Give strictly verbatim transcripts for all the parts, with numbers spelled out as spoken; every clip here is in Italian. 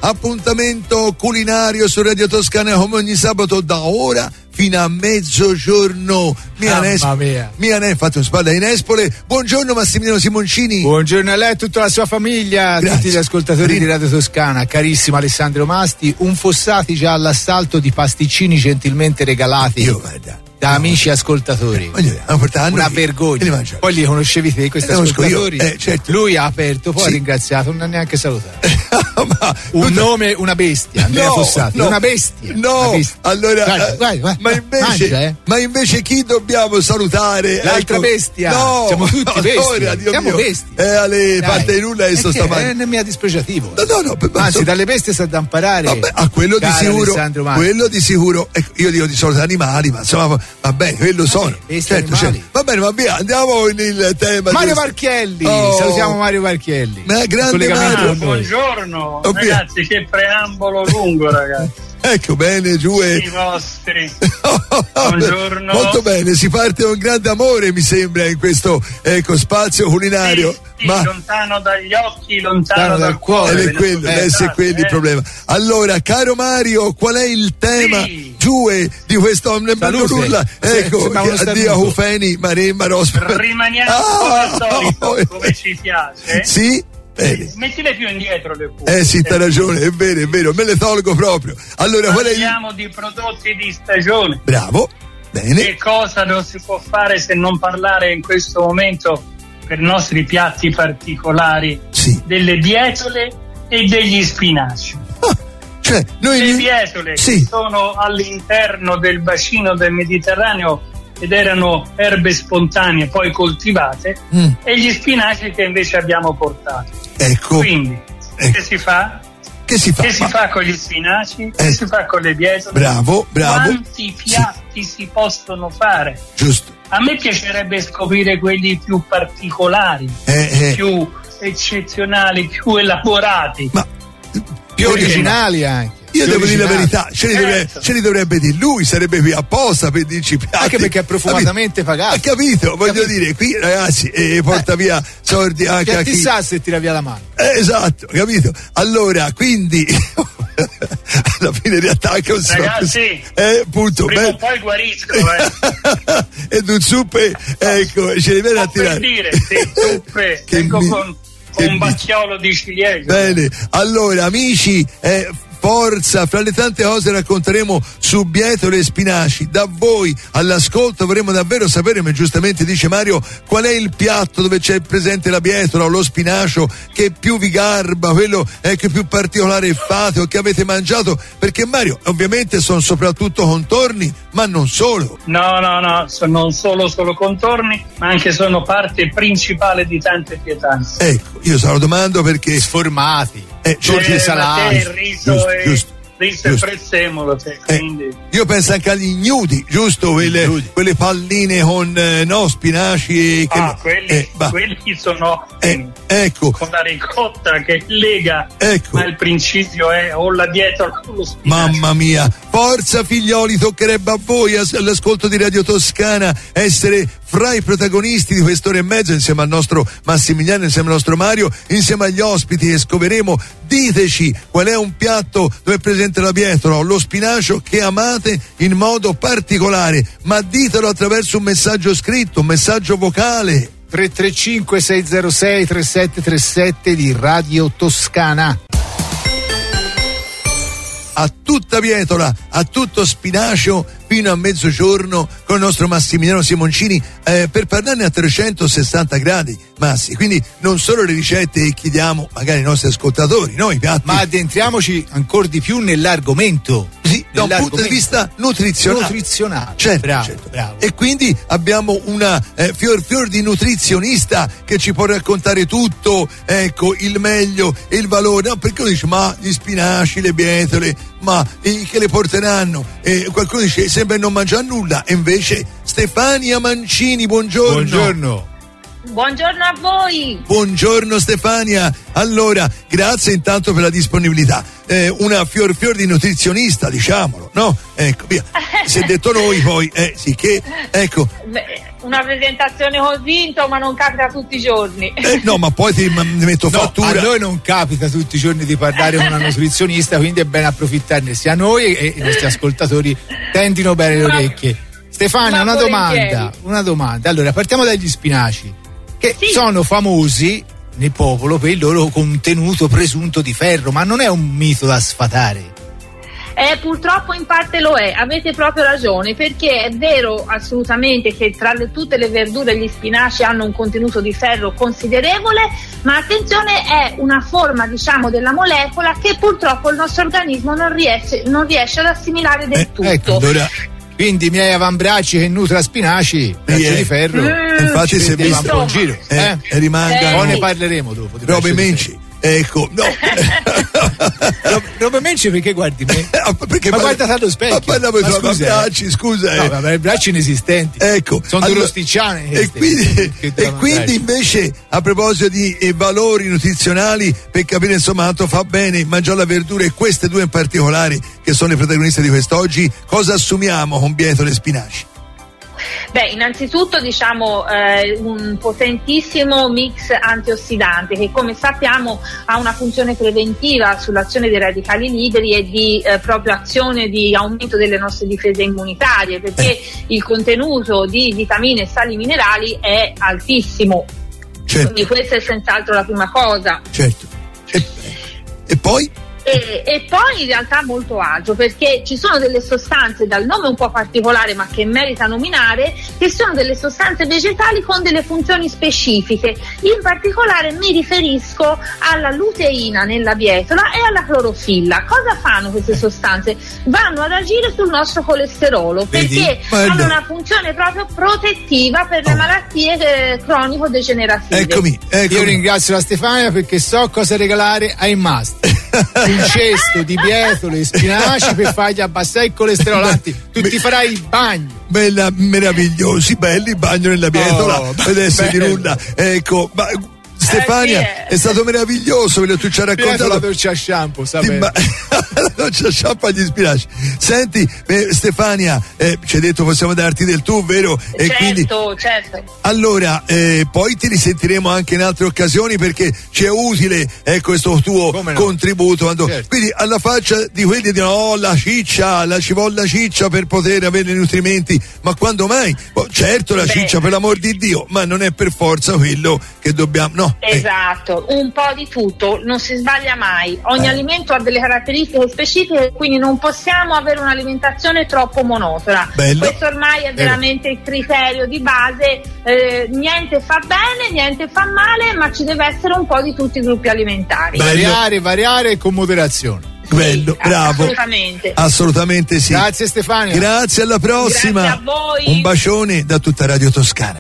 appuntamento culinario su Radio Toscana come ogni sabato da ora fino a mezzogiorno. Mia Mamma mia. Mia ne fatto spalla in Espole. Buongiorno Massimiliano Simoncini. Buongiorno a lei e a tutta la sua famiglia, a tutti gli ascoltatori di Radio Toscana. Carissimo Alessandro Masti, un Fossati già all'assalto di pasticcini gentilmente regalati. Io guarda. Da no. amici ascoltatori, eh, una vergogna. Poi li conoscevi te questi eh, ascoltatori? Eh, certo. Lui ha aperto, poi sì. ha ringraziato, non ha neanche salutato. Ma, un tutta... nome, una bestia, Andrea no, Fossati, no, una bestia. No, una bestia. allora, guarda, guarda, guarda, ma, invece, mangia, eh? ma invece chi dobbiamo salutare? L'altra ecco. bestia. No, siamo tutti bestie. Allora, Dio siamo mio. bestie. Eh, alle parte di nulla e sto stamani. Non mi ha dispregiativo. No, no, no, anzi, so... dalle bestie sta da imparare. Vabbè, a quello di sicuro. Quello di sicuro. Ecco, io dico di solito animali, ma insomma, va bene, quello sono. Certo, certo. Va bene, va via, andiamo nel tema. Mario giusto. Marchielli, oh. salutiamo Mario Marchielli. Ma grande Mario. Ah, buongiorno, oh, ragazzi, che preambolo lungo, ragazzi. Ecco, bene, giù e... I vostri. Buongiorno. Molto bene, si parte con grande amore, mi sembra, in questo ecco, spazio culinario. Sì, sì, ma lontano dagli occhi, lontano dal, dal cuore. Ed è quello, eh, è quello eh. il problema. Allora, caro Mario, qual è il tema sì. giù di questo nulla? Ecco, addio a Ufeni, Maremma, Rospa. Rimaniamo ah, come solito, oh, come ci piace. Sì? Bene. Mettile più indietro le cuffie. Eh sì, t'ha ragione, è vero, è vero, me le tolgo proprio. Allora, parliamo qual è il... di prodotti di stagione. Bravo, bene. Che cosa non si può fare se non parlare in questo momento per i nostri piatti particolari sì. delle bietole e degli spinaci. Ah, cioè, noi le gli... bietole sì. che sono all'interno del bacino del Mediterraneo ed erano erbe spontanee poi coltivate mm. e gli spinaci che invece abbiamo portato. Ecco. Quindi ecco. che si fa? Che si fa? Che si Ma... fa con gli spinaci? Eh. Che si fa con le bietole? Bravo, bravo. Quanti piatti sì. si possono fare? Giusto. A me piacerebbe scoprire quelli più particolari, eh, eh. più eccezionali, più elaborati. Ma più originali anche. Io devo dire la verità, ce li, certo. dovrebbe, ce li dovrebbe dire lui, sarebbe qui apposta per dirci piatti. Anche perché è profumatamente pagato. Ha capito? Voglio capito. dire, qui ragazzi eh, porta eh. via soldi anche che a chi... sa se tira via la mano. Eh, esatto, capito? Allora, quindi... alla fine riattacca un ragazzi eh, appunto, prima beh... o poi guarisco eh. e un zuppe ecco ce li viene a tirare per dire sì, zuppe che ecco mi... con, con un bacchiolo di ciliegie. Bene, allora amici eh, forza, fra le tante cose racconteremo su bietole e spinaci. Da voi all'ascolto vorremmo davvero sapere, ma giustamente dice Mario, qual è il piatto dove c'è presente la bietola o lo spinacio che più vi garba, quello eh, che più particolare fate o che avete mangiato, perché Mario ovviamente sono soprattutto contorni, ma non solo. No, no, no, sono non solo solo contorni, ma anche sono parte principale di tante pietanze. Ecco, io se lo domando perché sformati. Eh, cioè, salati, il riso giusto, e giusto, riso giusto. e prezzemolo, cioè, quindi... eh, io penso anche agli ignudi, giusto? Quelle, ignudi. quelle palline con eh, no, spinaci e che ah, quelli, eh, quelli sono eh, ecco. con la ricotta che lega, ecco. ma il principio è o la dietro o lo spinacio. Mamma mia, forza figlioli, toccherebbe a voi all'ascolto di Radio Toscana essere fra i protagonisti di quest'ora e mezzo insieme al nostro Massimiliano, insieme al nostro Mario, insieme agli ospiti che scoveremo. Diteci qual è un piatto dove è presente la bietola o lo spinacio che amate in modo particolare, ma ditelo attraverso un messaggio scritto, un messaggio vocale. tre tre cinque sei zero sei tre sette tre sette di Radio Toscana. A tutta bietola, a tutto spinacio fino a mezzogiorno con il nostro Massimiliano Simoncini eh, per parlarne a trecentosessanta gradi, Massi. Quindi non solo le ricette che chiediamo magari ai nostri ascoltatori, no, i piatti, ma addentriamoci ancora di più nell'argomento. Sì, da un punto di vista nutrizionale. Nutrizionale. Certo, bravo, certo. bravo. E quindi abbiamo una eh, fior fior di nutrizionista che ci può raccontare tutto, ecco, il meglio e il valore. No, perché uno dice, ma gli spinaci, le bietole, ma eh, che le porteranno? E qualcuno dice, sembra non mangiare nulla. E invece Stefania Mancini, buongiorno. Buongiorno. Buongiorno a voi. Buongiorno Stefania. Allora, grazie intanto per la disponibilità. Eh, una fior fior di nutrizionista, diciamolo, no? Ecco, via. Si è detto noi poi, eh, sì che, ecco. Beh, una presentazione convinto, ma non capita tutti i giorni. Eh, no, ma poi ti, ma, ti metto no, fattura. A noi non capita tutti i giorni di parlare con una nutrizionista, quindi è bene approfittarne sia noi e i nostri ascoltatori tendino bene le ma, orecchie. Stefania, una domanda, una domanda. Allora, partiamo dagli spinaci, che sì. sono famosi nel popolo per il loro contenuto presunto di ferro, ma non è un mito da sfatare? Eh, purtroppo in parte lo è, avete proprio ragione, perché è vero assolutamente che tra le, tutte le verdure e gli spinaci hanno un contenuto di ferro considerevole, ma attenzione, è una forma, diciamo, della molecola che purtroppo il nostro organismo non riesce, non riesce ad assimilare del eh, tutto. Ecco, allora, quindi i miei avambracci che nutra spinaci, bracci eh, di ferro, mm, infatti si è visto un buon giro, eh, eh, rimanga. Eh, poi ne parleremo dopo. Robe Menci. Ecco, no. Robe Menci, perché guardi me? Perché ma parla, guarda allo specchio. Ma parliamo ma di scusa, bracci, scusa. No, eh. vabbè, bracci inesistenti. Ecco. Sono allora, due rosticciane. E quindi, e quindi invece, a proposito di eh, valori nutrizionali, per capire insomma quanto fa bene mangiare la verdura, e queste due in particolare, che sono le protagoniste di quest'oggi, cosa assumiamo con bietole e spinaci? Beh, innanzitutto diciamo eh, un potentissimo mix antiossidante che, come sappiamo, ha una funzione preventiva sull'azione dei radicali liberi e di eh, proprio azione di aumento delle nostre difese immunitarie, perché eh. il contenuto di vitamine e sali minerali è altissimo. Certo. Quindi questa è senz'altro la prima cosa. Certo. E, e poi? E, e poi in realtà molto altro, perché ci sono delle sostanze dal nome un po' particolare ma che merita nominare, che sono delle sostanze vegetali con delle funzioni specifiche. In particolare mi riferisco alla luteina nella bietola e alla clorofilla. Cosa fanno queste sostanze? Vanno ad agire sul nostro colesterolo. Vedi? Perché Bello. hanno una funzione proprio protettiva per le oh. malattie eh, cronico-degenerative. Eccomi, eccomi. Io ringrazio la Stefania perché so cosa regalare ai must. Un cesto di bietole e spinaci per fargli abbassare il colesterolo. Anzi, tu ti farai il bagno. Bella, meravigliosi, belli, bagno nella bietola, oh, adesso di nulla. Ecco, ma Stefania, eh, sì, è stato meraviglioso quello che tu ci hai raccontato. La doccia a shampoo, sapete? Ma... la doccia a shampoo agli spinaci. Senti, eh, Stefania, eh, ci hai detto possiamo darti del tu, vero? E certo, quindi... certo. Allora, eh, poi ti risentiremo anche in altre occasioni, perché ci è utile eh, questo tuo no? contributo. Quando... Certo. Quindi alla faccia di quelli che dicono oh, la ciccia, la ci vuole la ciccia per poter avere i nutrimenti, ma quando mai? Oh, certo la Beh. ciccia, per l'amor di Dio, ma non è per forza quello che dobbiamo, no? Esatto, eh. un po' di tutto, non si sbaglia mai. Ogni eh. alimento ha delle caratteristiche specifiche, quindi non possiamo avere un'alimentazione troppo monotona. Bello. Questo ormai è veramente Bello. il criterio di base. Eh, niente fa bene, niente fa male, ma ci deve essere un po' di tutti i gruppi alimentari. Variare, variare con moderazione. Bello, sì, bravo. Assolutamente. Assolutamente sì. Grazie Stefania. Grazie, alla prossima. Grazie a voi. Un bacione da tutta Radio Toscana.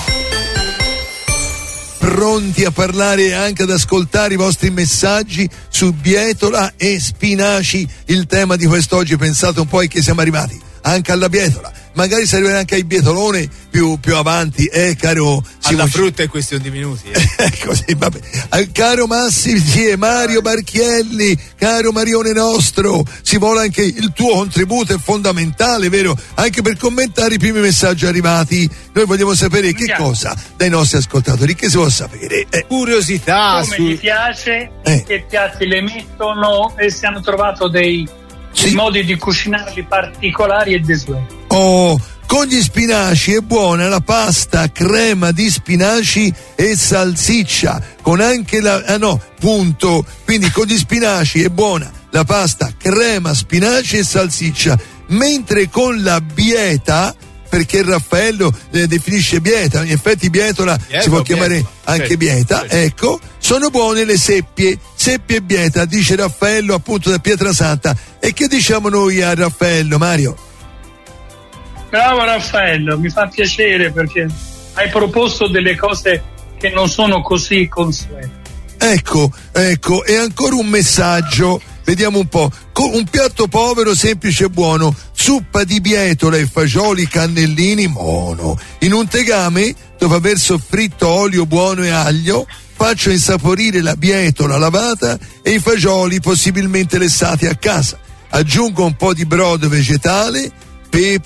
Pronti a parlare e anche ad ascoltare i vostri messaggi su bietola e spinaci, il tema di quest'oggi. Pensate un po' che siamo arrivati anche alla bietola, magari si arriverà anche ai bietolone più, più avanti, eh caro alla Simon... frutta è questione di minuti, eh. Così, vabbè. Caro Massimo, sì, Mario Barchielli, caro Marione nostro, si vuole anche il tuo contributo, è fondamentale, vero? Anche per commentare i primi messaggi arrivati. Noi vogliamo sapere che yeah. cosa dai nostri ascoltatori, che si vuole sapere? Eh. Curiosità come su... gli piace, eh. che piatti le mettono, e si hanno trovato dei sì. modi di cucinarli particolari e desueti. Oh, con gli spinaci è buona la pasta crema di spinaci e salsiccia, con anche la ah no, punto. Quindi con gli spinaci è buona la pasta crema, spinaci e salsiccia, mentre con la bieta, perché Raffaello eh, definisce bieta, in effetti bietola bieta si può chiamare bieta. anche certo, bieta, certo. Ecco, sono buone le seppie, seppie e bieta, dice Raffaello appunto da Pietrasanta. E che diciamo noi a Raffaello, Mario? Bravo Raffaello, mi fa piacere perché hai proposto delle cose che non sono così consuete. Ecco, ecco, e ancora un messaggio, vediamo un po'. Un piatto povero, semplice e buono, zuppa di bietola e fagioli cannellini, mono. In un tegame, dopo aver soffritto olio buono e aglio, faccio insaporire la bietola lavata e i fagioli possibilmente lessati a casa. Aggiungo un po' di brodo vegetale, pepe,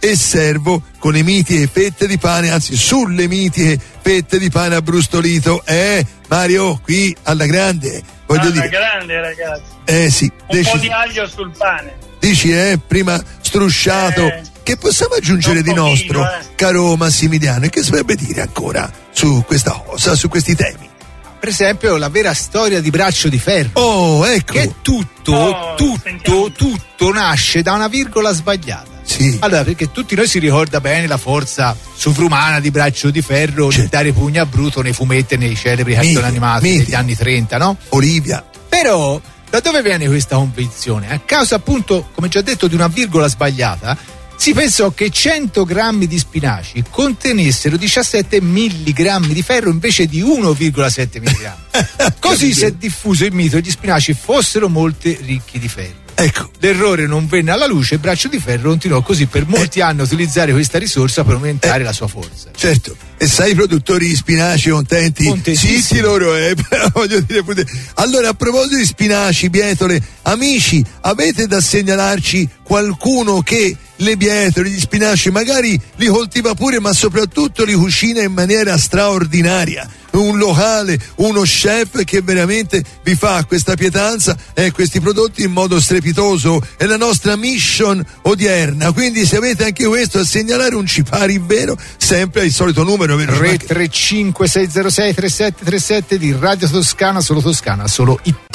e servo con le mitiche fette di pane, anzi sulle mitiche fette di pane abbrustolito. Eh, Mario, qui alla grande, voglio alla dire. grande, ragazzi. Eh sì. Un deci... po' di aglio sul pane. Dici, eh, prima strusciato. Eh, che possiamo aggiungere di nostro, eh. caro Massimiliano? E che saprebbe dire ancora su questa cosa, su questi temi? Per esempio la vera storia di Braccio di Ferro. Oh, ecco. Che tutto, Oh, tutto, sentiamo. tutto nasce da una virgola sbagliata. Sì. Allora, perché tutti noi si ricorda bene la forza sovrumana di Braccio di Ferro, Certo. di dare pugno a Bruto nei fumetti e nei celebri cartoni Mitico, animati mitico. degli anni trenta, no? Olivia. Però, da dove viene questa convinzione? A causa appunto, come già detto, di una virgola sbagliata, si pensò che cento grammi di spinaci contenessero diciassette milligrammi di ferro invece di uno virgola sette milligrammi. Così si è diffuso il mito che gli spinaci fossero molto ricchi di ferro. Ecco. L'errore non venne alla luce e Braccio di Ferro continuò così per molti Eh. anni a utilizzare questa risorsa per aumentare Eh. la sua forza. Certo, e sai i produttori di spinaci contenti? Contentissimi. Sì, loro è, però voglio dire pure. Allora, a proposito di spinaci, bietole, amici, avete da segnalarci qualcuno che le bietole, gli spinaci magari li coltiva pure, ma soprattutto li cucina in maniera straordinaria? Un locale, uno chef che veramente vi fa questa pietanza e questi prodotti in modo strepitoso. È la nostra mission odierna, quindi se avete anche questo a segnalare, un cipari vero, sempre al solito numero, vero? tre tre cinque sei zero sei tre sette tre sette di Radio Toscana, solo Toscana, solo I.